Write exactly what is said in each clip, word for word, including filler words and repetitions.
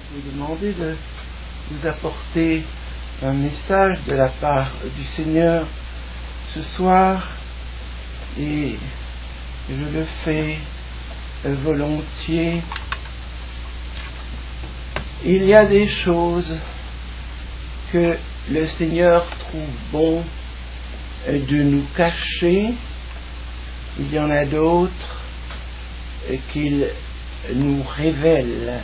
vous demander de vous apporter un message de la part du Seigneur ce soir, et je le fais volontiers. Il y a des choses que le Seigneur trouve bon de nous cacher, il y en a d'autres qu'il nous révèle.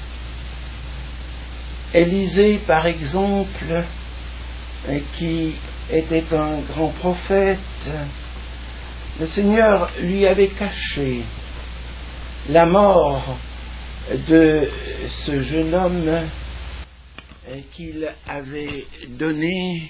Élisée, par exemple, qui était un grand prophète, le Seigneur lui avait caché la mort de ce jeune homme qu'il avait donné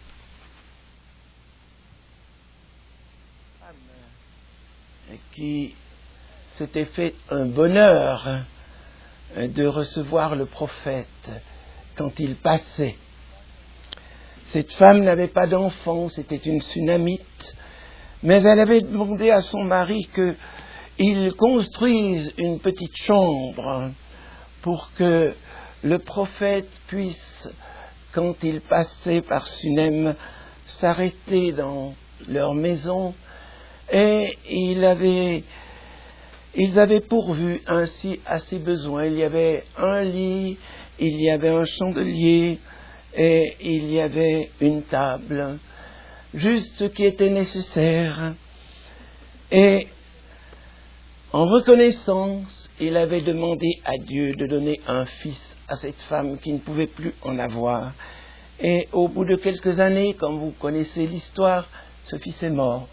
qui s'était fait un bonheur de recevoir le prophète quand il passait. Cette femme n'avait pas d'enfant, c'était une Sunamite, mais elle avait demandé à son mari qu'il construise une petite chambre pour que le prophète puisse, quand il passait par Sunem, s'arrêter dans leur maison, et il avait, ils avaient pourvu ainsi à ses besoins. Il y avait un lit, il y avait un chandelier, et il y avait une table, juste ce qui était nécessaire. Et en reconnaissance, il avait demandé à Dieu de donner un fils à cette femme qui ne pouvait plus en avoir. Et au bout de quelques années, comme vous connaissez l'histoire, ce fils est mort.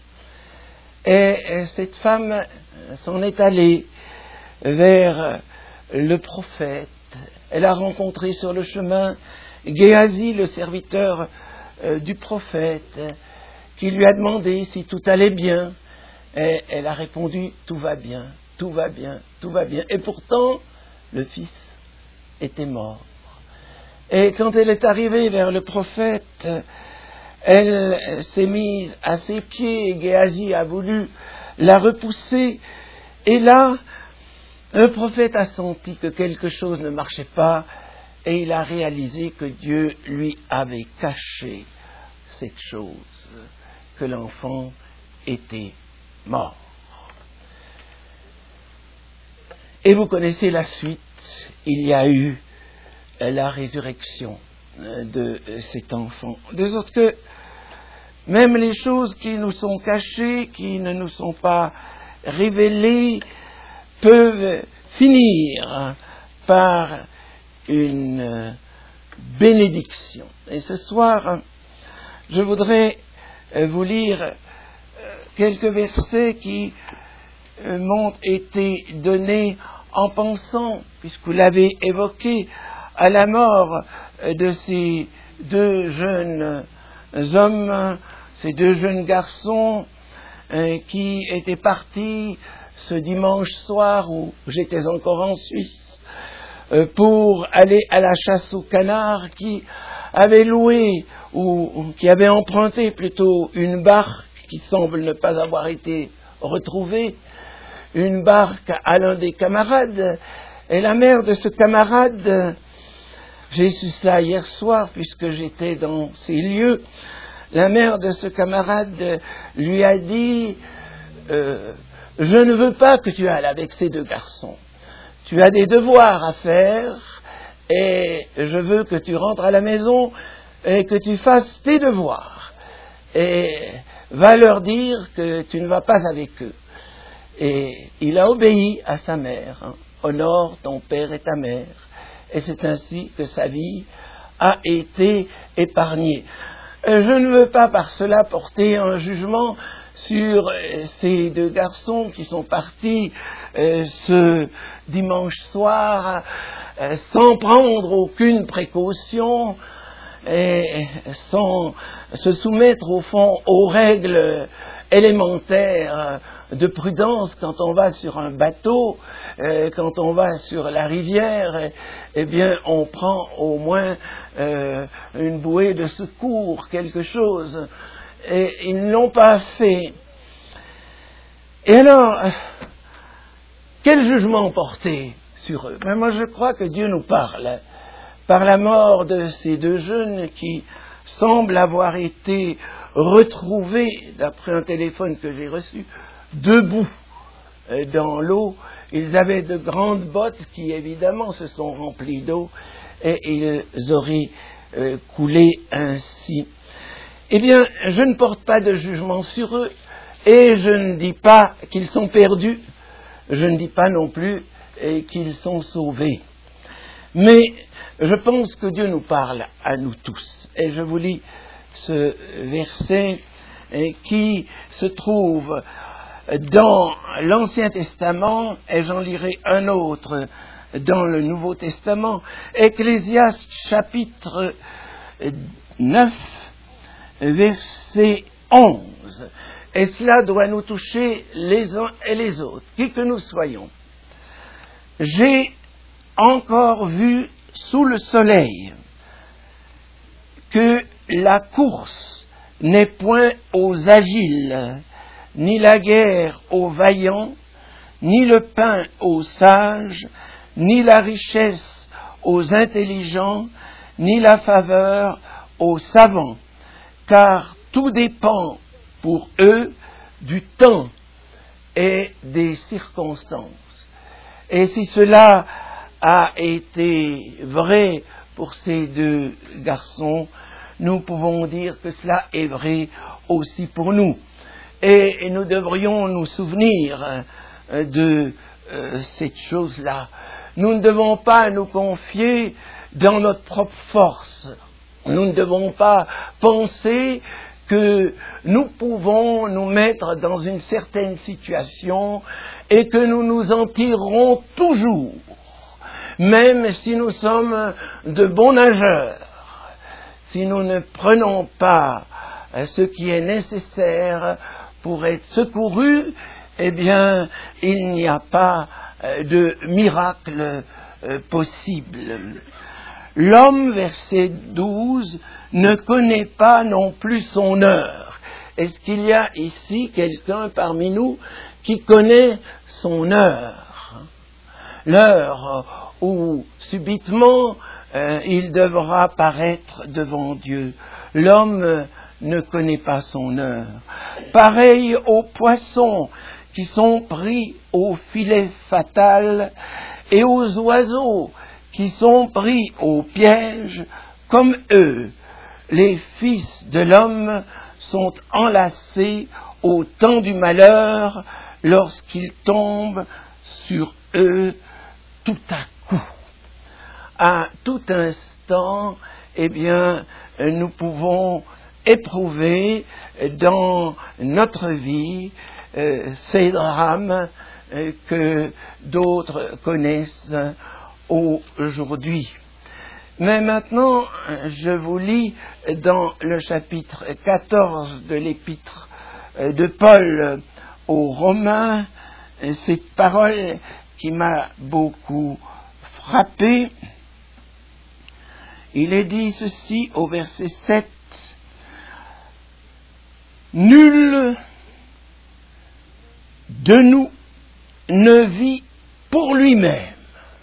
Et cette femme s'en est allée vers le prophète. Elle a rencontré sur le chemin Géasi, le serviteur euh, du prophète, qui lui a demandé si tout allait bien. Et elle a répondu, tout va bien, tout va bien, tout va bien. Et pourtant, le fils était mort. Et quand elle est arrivée vers le prophète, elle s'est mise à ses pieds, et Géasi a voulu la repousser. Et là, le prophète a senti que quelque chose ne marchait pas, et il a réalisé que Dieu lui avait caché cette chose, que l'enfant était mort. Et vous connaissez la suite, il y a eu la résurrection de cet enfant. De sorte que même les choses qui nous sont cachées, qui ne nous sont pas révélées, peuvent finir par une bénédiction. Et ce soir, je voudrais vous lire quelques versets qui m'ont été donnés en pensant, puisque vous l'avez évoqué, à la mort de ces deux jeunes hommes, ces deux jeunes garçons qui étaient partis ce dimanche soir où j'étais encore en Suisse pour aller à la chasse aux canards, qui avaient loué ou qui avaient emprunté plutôt une barque qui semble ne pas avoir été retrouvée, une barque à l'un des camarades, et la mère de ce camarade, j'ai su cela hier soir puisque j'étais dans ces lieux, la mère de ce camarade lui a dit euh, « Je ne veux pas que tu ailles avec ces deux garçons. Tu as des devoirs à faire et je veux que tu rentres à la maison et que tu fasses tes devoirs. Et va leur dire que tu ne vas pas avec eux. » Et il a obéi à sa mère. Hein. « Honore ton père et ta mère. » Et c'est ainsi que sa vie a été épargnée. Je ne veux pas par cela porter un jugement sur ces deux garçons qui sont partis euh, ce dimanche soir euh, sans prendre aucune précaution et sans se soumettre au fond aux règles élémentaires de prudence quand on va sur un bateau, euh, quand on va sur la rivière, eh bien on prend au moins euh, une bouée de secours, quelque chose. Et ils ne l'ont pas fait. Et alors, quel jugement porter sur eux. Mais moi, je crois que Dieu nous parle par la mort de ces deux jeunes qui semblent avoir été retrouvés, d'après un téléphone que j'ai reçu, debout dans l'eau. Ils avaient de grandes bottes qui, évidemment, se sont remplies d'eau et ils auraient euh, coulé ainsi. Eh bien, je ne porte pas de jugement sur eux et je ne dis pas qu'ils sont perdus. Je ne dis pas non plus euh, qu'ils sont sauvés. Mais je pense que Dieu nous parle à nous tous. Et je vous lis ce verset euh, qui se trouve dans l'Ancien Testament, et j'en lirai un autre dans le Nouveau Testament, Ecclésiaste chapitre neuf, verset onze. Et cela doit nous toucher les uns et les autres, qui que nous soyons. J'ai encore vu sous le soleil que la course n'est point aux agiles, ni la guerre aux vaillants, ni le pain aux sages, ni la richesse aux intelligents, ni la faveur aux savants, car tout dépend pour eux du temps et des circonstances. Et si cela a été vrai pour ces deux garçons, nous pouvons dire que cela est vrai aussi pour nous. Et nous devrions nous souvenir de euh, cette chose-là. Nous ne devons pas nous confier dans notre propre force. Nous ne devons pas penser que nous pouvons nous mettre dans une certaine situation et que nous nous en tirerons toujours, même si nous sommes de bons nageurs, si nous ne prenons pas ce qui est nécessaire pour être secouru, eh bien, il n'y a pas de miracle possible. L'homme, verset douze, ne connaît pas non plus son heure. Est-ce qu'il y a ici quelqu'un parmi nous qui connaît son heure? L'heure où, subitement, euh, il devra paraître devant Dieu. L'homme ne connaît pas son heure. Pareil aux poissons qui sont pris au filet fatal et aux oiseaux qui sont pris au piège, comme eux, les fils de l'homme sont enlacés au temps du malheur lorsqu'ils tombent sur eux tout à coup. À tout instant, eh bien, nous pouvons éprouver dans notre vie euh, ces drames euh, que d'autres connaissent aujourd'hui. Mais maintenant, je vous lis dans le chapitre quatorze de l'épître de Paul aux Romains cette parole qui m'a beaucoup frappé. Il est dit ceci au verset sept. Nul de nous ne vit pour lui-même,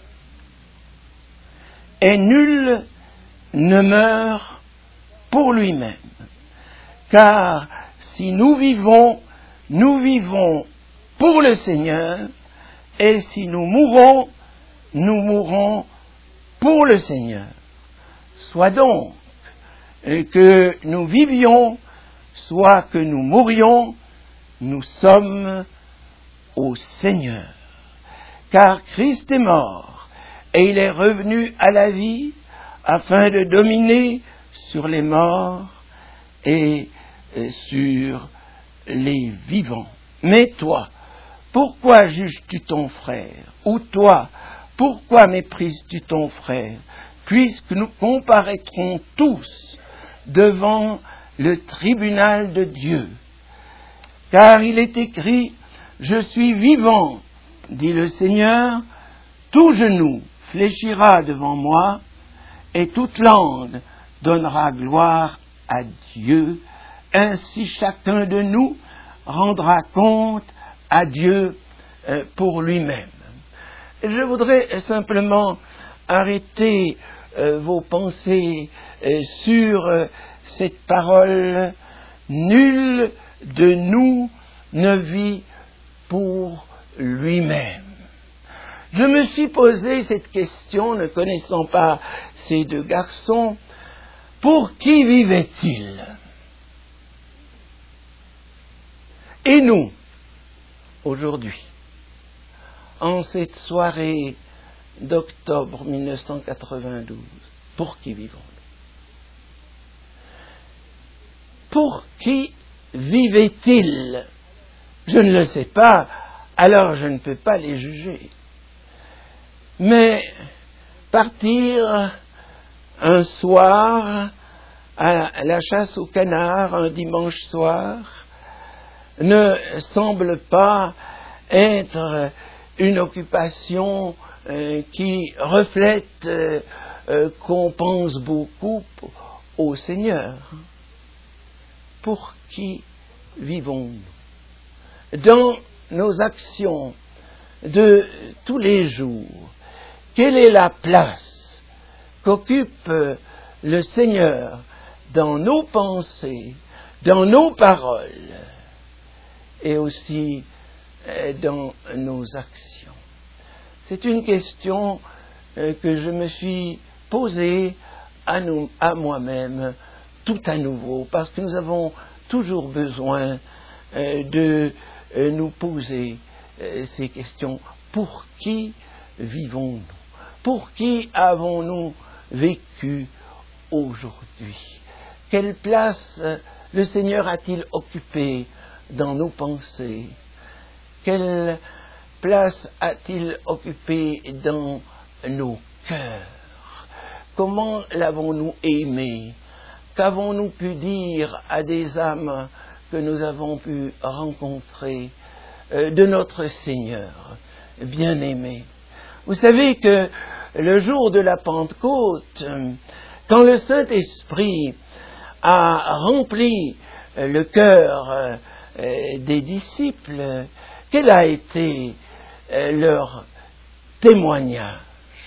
et nul ne meurt pour lui-même. Car si nous vivons, nous vivons pour le Seigneur, et si nous mourons, nous mourons pour le Seigneur. Soit donc que nous vivions, soit que nous mourions, nous sommes au Seigneur. Car Christ est mort, et il est revenu à la vie afin de dominer sur les morts et sur les vivants. Mais toi, pourquoi juges-tu ton frère? Ou toi, pourquoi méprises-tu ton frère? Puisque nous comparaîtrons tous devant le tribunal de Dieu. Car il est écrit, je suis vivant, dit le Seigneur, tout genou fléchira devant moi, et toute langue donnera gloire à Dieu. Ainsi chacun de nous rendra compte à Dieu pour lui-même. je voudrais simplement arrêter euh, vos pensées euh, sur euh, cette parole. Nul de nous ne vit pour lui-même. Je me suis posé cette question, ne connaissant pas ces deux garçons. Pour qui vivaient-ils? Et nous, aujourd'hui, en cette soirée d'octobre mille neuf cent quatre-vingt-douze, pour qui vivons-nous? Pour qui vivaient-ils? Je ne le sais pas, alors je ne peux pas les juger. Mais partir un soir à la chasse au canard, un dimanche soir, ne semble pas être une occupation euh, qui reflète euh, euh, qu'on pense beaucoup au Seigneur. Pour qui vivons-nous? Dans nos actions de tous les jours, quelle est la place qu'occupe le Seigneur dans nos pensées, dans nos paroles et aussi dans nos actions? C'est une question que je me suis posée à, nous, à moi-même tout à nouveau, parce que nous avons toujours besoin de nous poser ces questions. Pour qui vivons-nous? Pour qui avons-nous vécu aujourd'hui? Quelle place le Seigneur a-t-il occupée dans nos pensées? Quelle place a-t-il occupée dans nos cœurs? Comment l'avons-nous aimé? Qu'avons-nous pu dire à des âmes que nous avons pu rencontrer euh, de notre Seigneur bien-aimé? Vous savez que le jour de la Pentecôte, quand le Saint-Esprit a rempli le cœur euh, des disciples, quel a été euh, leur témoignage?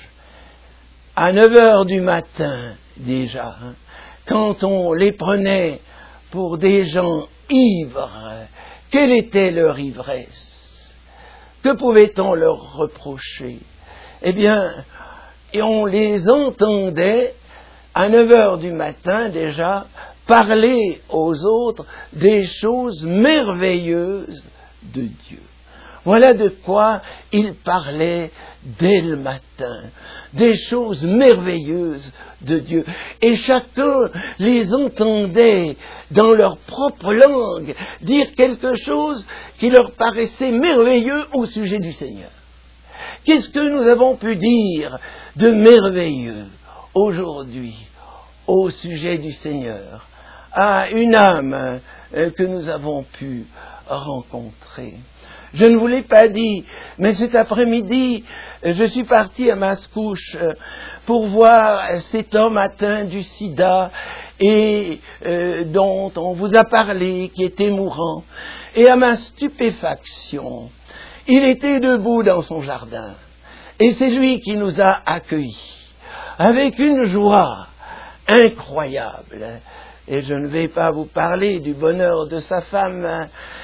À neuf heures du matin déjà, hein, quand on les prenait pour des gens ivres, quelle était leur ivresse? Que pouvait-on leur reprocher? Eh bien, on les entendait à neuf heures du matin déjà parler aux autres des choses merveilleuses de Dieu. Voilà de quoi ils parlaient dès le matin, des choses merveilleuses de Dieu. Et chacun les entendait dans leur propre langue dire quelque chose qui leur paraissait merveilleux au sujet du Seigneur. Qu'est-ce que nous avons pu dire de merveilleux aujourd'hui au sujet du Seigneur, à une âme que nous avons pu rencontrer? Je ne vous l'ai pas dit, mais cet après-midi, je suis parti à Mascouche pour voir cet homme atteint du sida et euh, dont on vous a parlé, qui était mourant. Et à ma stupéfaction, il était debout dans son jardin. Et c'est lui qui nous a accueillis avec une joie incroyable. Et je ne vais pas vous parler du bonheur de sa femme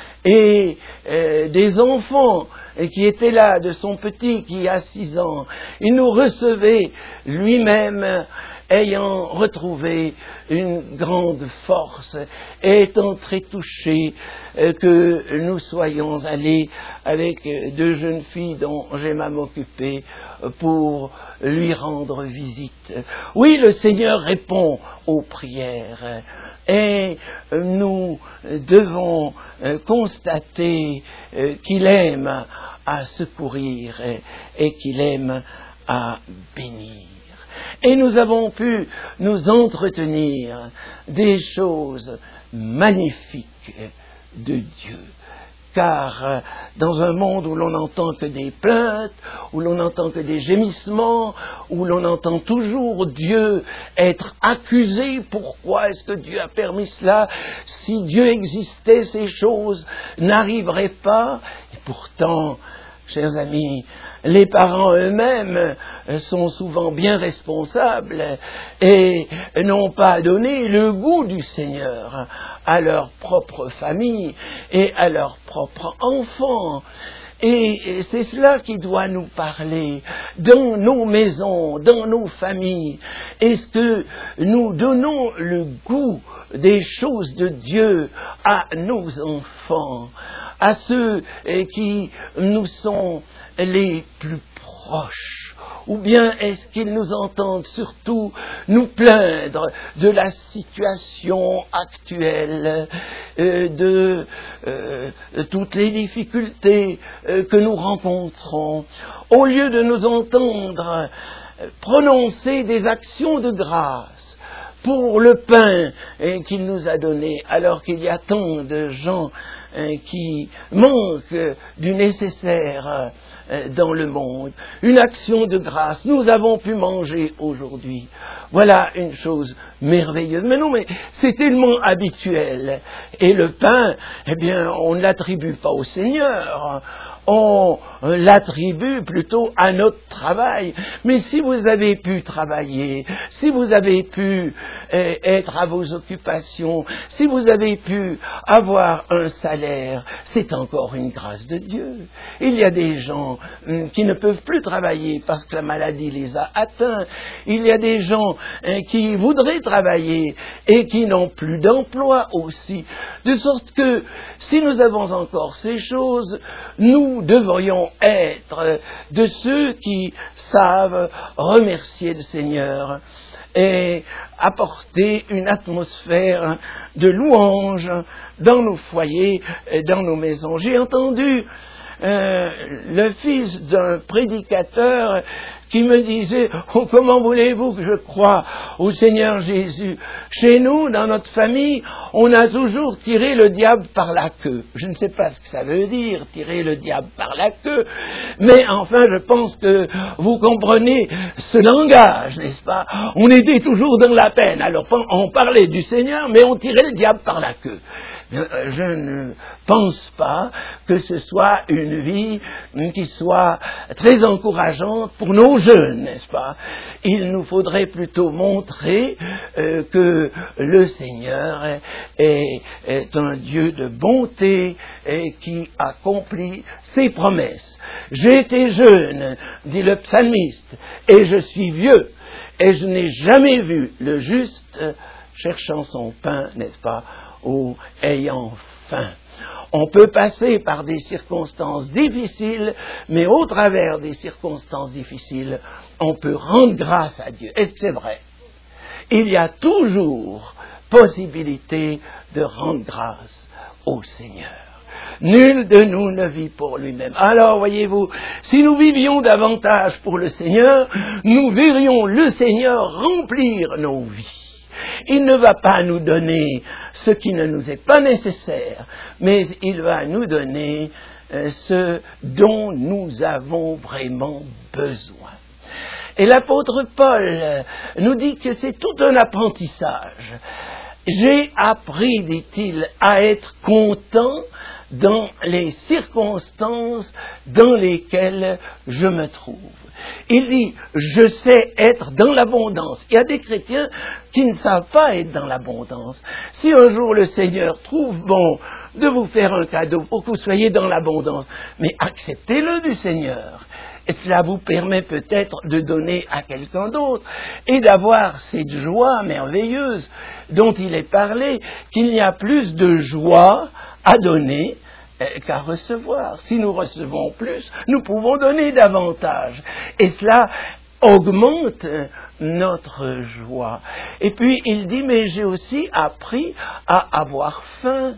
et euh, des enfants qui étaient là, de son petit qui a six ans. Il nous recevait lui-même, ayant retrouvé une grande force, et étant très touché euh, que nous soyons allés avec deux jeunes filles dont j'aime à m'occuper pour lui rendre visite. Oui, le Seigneur répond aux prières. Et nous devons constater qu'il aime à secourir et qu'il aime à bénir. Et nous avons pu nous entretenir des choses magnifiques de Dieu. Car dans un monde où l'on n'entend que des plaintes, où l'on n'entend que des gémissements, où l'on entend toujours Dieu être accusé, pourquoi est-ce que Dieu a permis cela? Si Dieu existait, ces choses n'arriveraient pas. Et pourtant, chers amis, les parents eux-mêmes sont souvent bien responsables et n'ont pas donné le goût du Seigneur à leur propre famille et à leurs propres enfants. Et c'est cela qui doit nous parler dans nos maisons, dans nos familles. Est-ce que nous donnons le goût des choses de Dieu à nos enfants, à ceux qui nous sont les plus proches? Ou bien est-ce qu'ils nous entendent surtout nous plaindre de la situation actuelle, euh, de euh, toutes les difficultés euh, que nous rencontrons, au lieu de nous entendre prononcer des actions de grâce pour le pain eh, qu'il nous a donné, alors qu'il y a tant de gens eh, qui manquent du nécessaire eh, dans le monde. Une action de grâce. Nous avons pu manger aujourd'hui. Voilà une chose merveilleuse. Mais non, mais c'est tellement habituel. Et le pain, eh bien, on ne l'attribue pas au Seigneur. On l'attribue plutôt à notre travail. Mais si vous avez pu travailler, si vous avez pu euh, être à vos occupations, si vous avez pu avoir un salaire, c'est encore une grâce de Dieu. Il y a des gens hum, qui ne peuvent plus travailler parce que la maladie les a atteints. Il y a des gens hein, qui voudraient travailler et qui n'ont plus d'emploi aussi. De sorte que si nous avons encore ces choses, nous devrions être de ceux qui savent remercier le Seigneur et apporter une atmosphère de louange dans nos foyers, dans nos maisons. J'ai entendu euh, le fils d'un prédicateur qui me disait oh, « Comment voulez-vous que je croie au Seigneur Jésus ?» Chez nous, dans notre famille, on a toujours tiré le diable par la queue. Je ne sais pas ce que ça veut dire, tirer le diable par la queue, mais enfin, je pense que vous comprenez ce langage, n'est-ce pas? On était toujours dans la peine. Alors, on parlait du Seigneur, mais on tirait le diable par la queue. Je ne pense pas que ce soit une vie qui soit très encourageante pour nos jeunes, n'est-ce pas? Il nous faudrait plutôt montrer euh, que le Seigneur est, est un Dieu de bonté et qui accomplit ses promesses. J'ai été jeune, dit le psalmiste, et je suis vieux, et je n'ai jamais vu le juste cherchant son pain, n'est-ce pas, ou ayant faim. On peut passer par des circonstances difficiles, mais au travers des circonstances difficiles, on peut rendre grâce à Dieu. Est-ce que c'est vrai? Il y a toujours possibilité de rendre grâce au Seigneur. Nul de nous ne vit pour lui-même. Alors, voyez-vous, si nous vivions davantage pour le Seigneur, nous verrions le Seigneur remplir nos vies. Il ne va pas nous donner ce qui ne nous est pas nécessaire, mais il va nous donner euh, ce dont nous avons vraiment besoin. Et l'apôtre Paul nous dit que c'est tout un apprentissage. J'ai appris, dit-il, à être content dans les circonstances dans lesquelles je me trouve. Il dit, je sais être dans l'abondance. Il y a des chrétiens qui ne savent pas être dans l'abondance. Si un jour le Seigneur trouve bon de vous faire un cadeau pour que vous soyez dans l'abondance, mais acceptez-le du Seigneur. Et cela vous permet peut-être de donner à quelqu'un d'autre et d'avoir cette joie merveilleuse dont il est parlé, qu'il y a plus de joie à donner qu'à recevoir. Si nous recevons plus, nous pouvons donner davantage. Et cela augmente notre joie. Et puis il dit, mais j'ai aussi appris à avoir faim.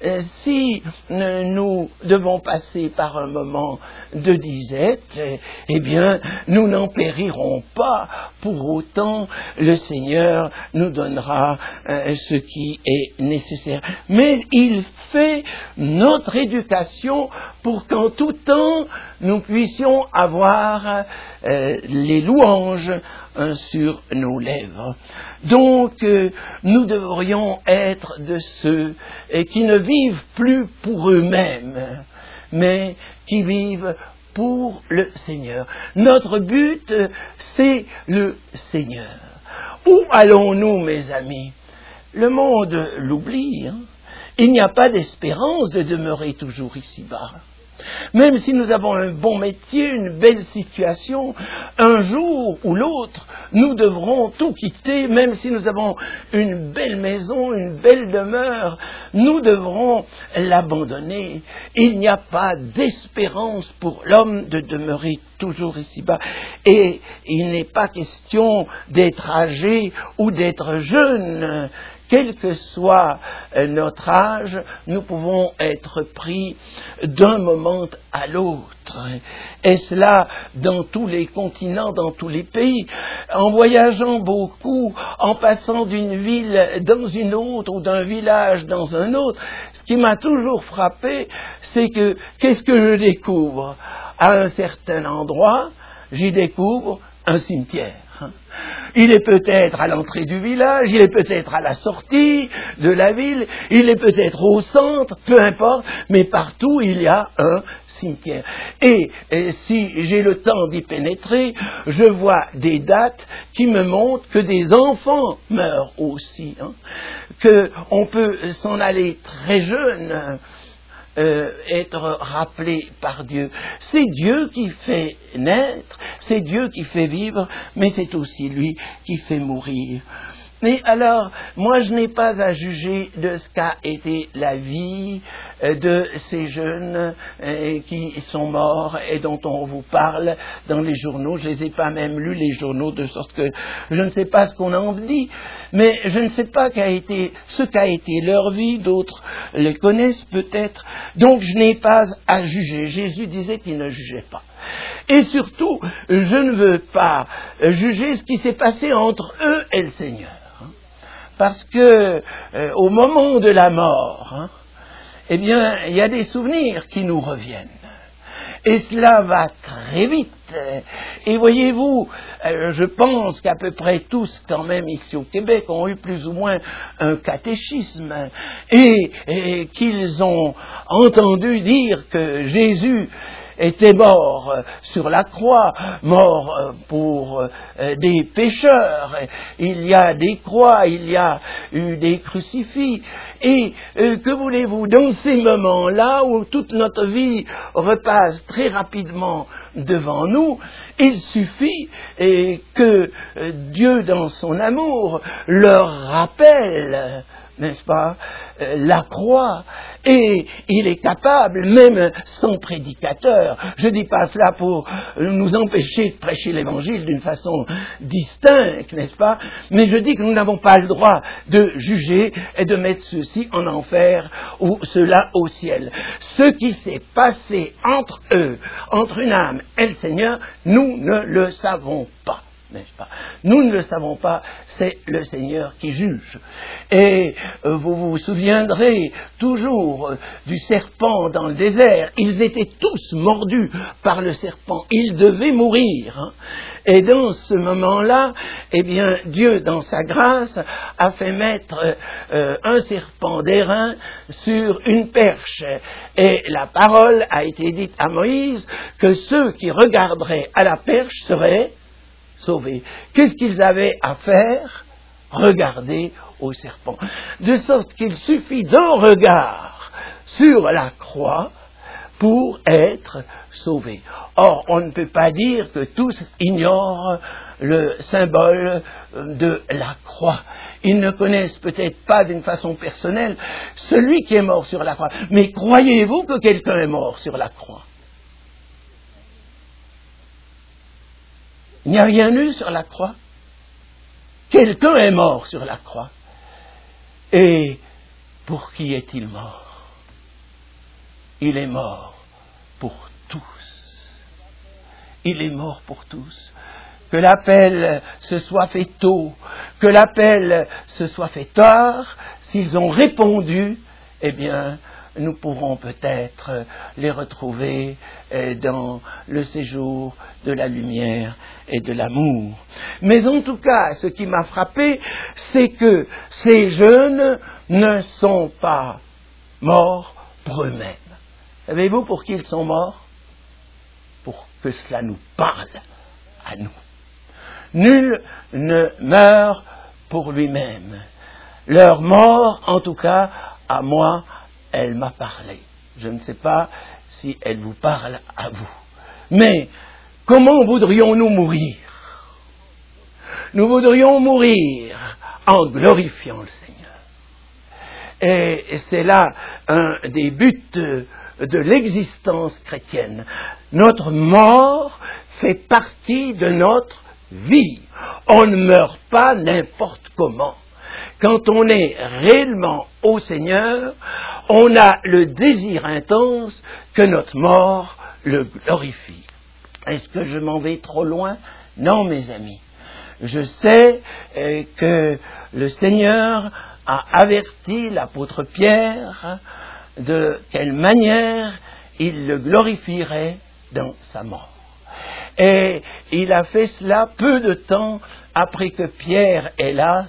Si nous devons passer par un moment de disette, eh bien, nous n'en périrons pas. Pour autant, le Seigneur nous donnera ce qui est nécessaire. Mais il fait notre éducation pour qu'en tout temps, nous puissions avoir euh, les louanges euh, sur nos lèvres. Donc, euh, nous devrions être de ceux euh, qui ne vivent plus pour eux-mêmes, mais qui vivent pour le Seigneur. Notre but, c'est le Seigneur. Où allons-nous, mes amis? Le monde l'oublie. Hein? Il n'y a pas d'espérance de demeurer toujours ici-bas. Même si nous avons un bon métier, une belle situation, un jour ou l'autre, nous devrons tout quitter, même si nous avons une belle maison, une belle demeure, nous devrons l'abandonner. Il n'y a pas d'espérance pour l'homme de demeurer toujours ici-bas. Et il n'est pas question d'être âgé ou d'être jeune. Quel que soit notre âge, nous pouvons être pris d'un moment à l'autre. Et cela dans tous les continents, dans tous les pays. En voyageant beaucoup, en passant d'une ville dans une autre ou d'un village dans un autre, ce qui m'a toujours frappé, c'est que qu'est-ce que je découvre? À un certain endroit, j'y découvre un cimetière. Il est peut-être à l'entrée du village, il est peut-être à la sortie de la ville, il est peut-être au centre, peu importe, mais partout il y a un cimetière. Et, et si j'ai le temps d'y pénétrer, je vois des dates qui me montrent que des enfants meurent aussi, hein, qu'on peut s'en aller très jeune. Euh, être rappelé par Dieu. C'est Dieu qui fait naître, c'est Dieu qui fait vivre, mais c'est aussi lui qui fait mourir. Mais alors, moi je n'ai pas à juger de ce qu'a été la vie de ces jeunes qui sont morts et dont on vous parle dans les journaux. Je ne les ai pas même lus, les journaux, de sorte que je ne sais pas ce qu'on en dit, mais je ne sais pas qu'a été, ce qu'a été leur vie, d'autres les connaissent peut-être, donc je n'ai pas à juger. Jésus disait qu'il ne jugeait pas. Et surtout, je ne veux pas juger ce qui s'est passé entre eux et le Seigneur. Parce que euh, au moment de la mort, hein, eh bien, il y a des souvenirs qui nous reviennent. Et cela va très vite. Et voyez-vous, euh, je pense qu'à peu près tous, quand même, ici au Québec, ont eu plus ou moins un catéchisme et, et qu'ils ont entendu dire que Jésus était mort sur la croix, mort pour euh, des pécheurs. Il y a des croix, il y a eu des crucifix. Et euh, que voulez-vous, dans ces moments-là où toute notre vie repasse très rapidement devant nous, il suffit et que euh, Dieu, dans son amour, leur rappelle, n'est-ce pas, euh, la croix. Et il est capable, même sans prédicateur, je ne dis pas cela pour nous empêcher de prêcher l'évangile d'une façon distincte, n'est-ce pas, mais je dis que nous n'avons pas le droit de juger et de mettre ceci en enfer ou cela au ciel. Ce qui s'est passé entre eux, entre une âme et le Seigneur, nous ne le savons pas. N'est-ce pas? Nous ne le savons pas, c'est le Seigneur qui juge. Et euh, vous vous souviendrez toujours euh, du serpent dans le désert. Ils étaient tous mordus par le serpent. Ils devaient mourir. Hein. Et dans ce moment-là, eh bien, Dieu, dans sa grâce, a fait mettre euh, un serpent d'airain sur une perche. Et la parole a été dite à Moïse que ceux qui regarderaient à la perche seraient sauvés. Qu'est-ce qu'ils avaient à faire? Regarder au serpent. De sorte qu'il suffit d'un regard sur la croix pour être sauvé. Or, on ne peut pas dire que tous ignorent le symbole de la croix. Ils ne connaissent peut-être pas d'une façon personnelle celui qui est mort sur la croix. Mais croyez-vous que quelqu'un est mort sur la croix? Il n'y a rien eu sur la croix. Quelqu'un est mort sur la croix. Et pour qui est-il mort? Il est mort pour tous. Il est mort pour tous. Que l'appel se soit fait tôt, que l'appel se soit fait tard, s'ils ont répondu, eh bien, nous pourrons peut-être les retrouver dans le séjour de la lumière et de l'amour. Mais en tout cas, ce qui m'a frappé, c'est que ces jeunes ne sont pas morts pour eux-mêmes. Savez-vous pour qui ils sont morts? Pour que cela nous parle à nous. Nul ne meurt pour lui-même. Leur mort, en tout cas, à moi, elle m'a parlé. Je ne sais pas si elle vous parle à vous. Mais comment voudrions-nous mourir? Nous voudrions mourir en glorifiant le Seigneur. Et c'est là un des buts de l'existence chrétienne. Notre mort fait partie de notre vie. On ne meurt pas n'importe comment. Quand on est réellement au Seigneur, on a le désir intense que notre mort le glorifie. Est-ce que je m'en vais trop loin? Non, mes amis. Je sais euh, que le Seigneur a averti l'apôtre Pierre de quelle manière il le glorifierait dans sa mort. Et il a fait cela peu de temps après que Pierre, hélas,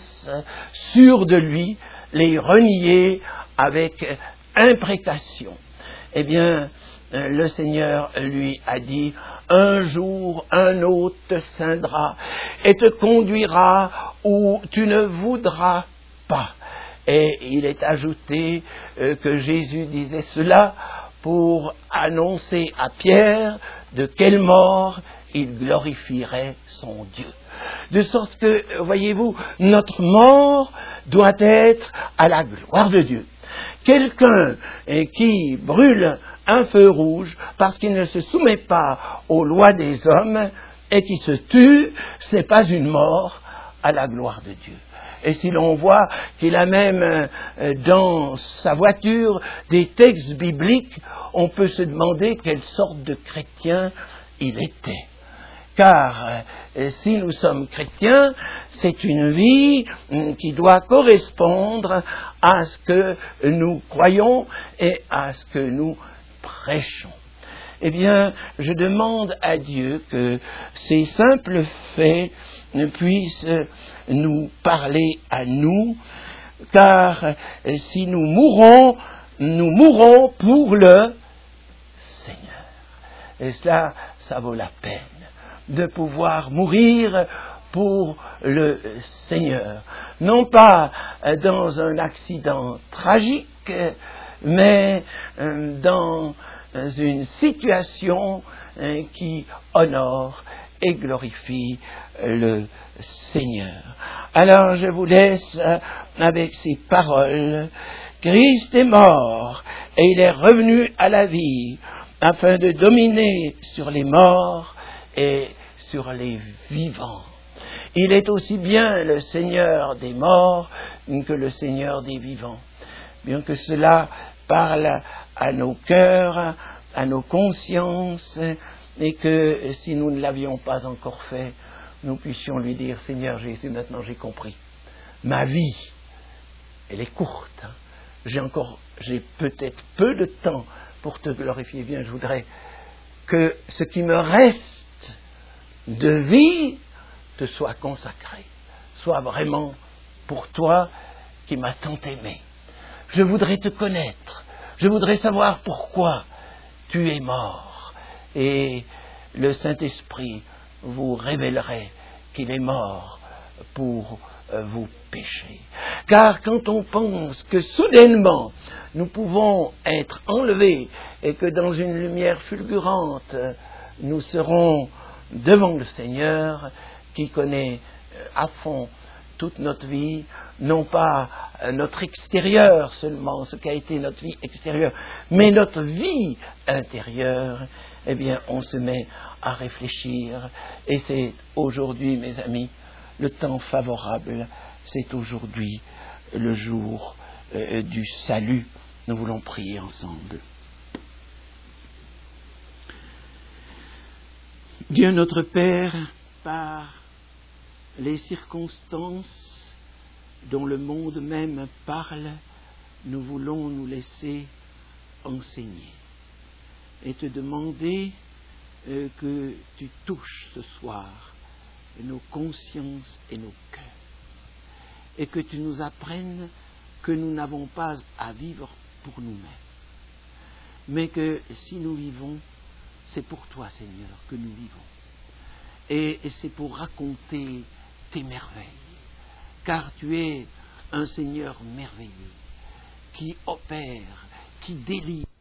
sûr de lui, l'ait renié avec imprécation. Eh bien, le Seigneur lui a dit, un jour, un autre te ceindra et te conduira où tu ne voudras pas. Et il est ajouté euh, que Jésus disait cela pour annoncer à Pierre de quelle mort il glorifierait son Dieu. De sorte que, voyez-vous, notre mort doit être à la gloire de Dieu. Quelqu'un eh, qui brûle un feu rouge parce qu'il ne se soumet pas aux lois des hommes et qui se tue, ce n'est pas une mort à la gloire de Dieu. Et si l'on voit qu'il a même euh, dans sa voiture des textes bibliques, on peut se demander quelle sorte de chrétien il était. Car euh, si nous sommes chrétiens, c'est une vie euh, qui doit correspondre à ce que nous croyons et à ce que nous prêchons. Eh bien, je demande à Dieu que ces simples faits puissent nous parler à nous, car si nous mourons, nous mourons pour le Seigneur. Et cela, ça vaut la peine de pouvoir mourir pour le Seigneur. Non pas dans un accident tragique, mais dans une situation qui honore et glorifie le Seigneur. Alors je vous laisse avec ces paroles. Christ est mort et il est revenu à la vie afin de dominer sur les morts et sur les vivants. Il est aussi bien le Seigneur des morts que le Seigneur des vivants. Bien que cela parle à nos cœurs, à nos consciences, et que si nous ne l'avions pas encore fait, nous puissions lui dire, Seigneur Jésus, maintenant j'ai compris. Ma vie, elle est courte. Hein. J'ai encore, j'ai peut-être peu de temps pour te glorifier. Bien, je voudrais que ce qui me reste de vie te soit consacré, soit vraiment pour toi qui m'as tant aimé. Je voudrais te connaître. Je voudrais savoir pourquoi tu es mort. Et le Saint-Esprit vous révélerait qu'il est mort pour vos péchés. Car quand on pense que soudainement nous pouvons être enlevés et que dans une lumière fulgurante nous serons devant le Seigneur qui connaît à fond toute notre vie, non pas notre extérieur seulement, ce qu'a été notre vie extérieure, mais notre vie intérieure, eh bien, on se met à réfléchir. Et c'est aujourd'hui, mes amis, le temps favorable, c'est aujourd'hui le jour euh, du salut. Nous voulons prier ensemble. Dieu notre Père, par les circonstances dont le monde même parle, nous voulons nous laisser enseigner et te demander euh, que tu touches ce soir nos consciences et nos cœurs et que tu nous apprennes que nous n'avons pas à vivre pour nous-mêmes, mais que si nous vivons, c'est pour toi, Seigneur, que nous vivons. Et, et c'est pour raconter tes merveilles, car tu es un Seigneur merveilleux, qui opère, qui délivre.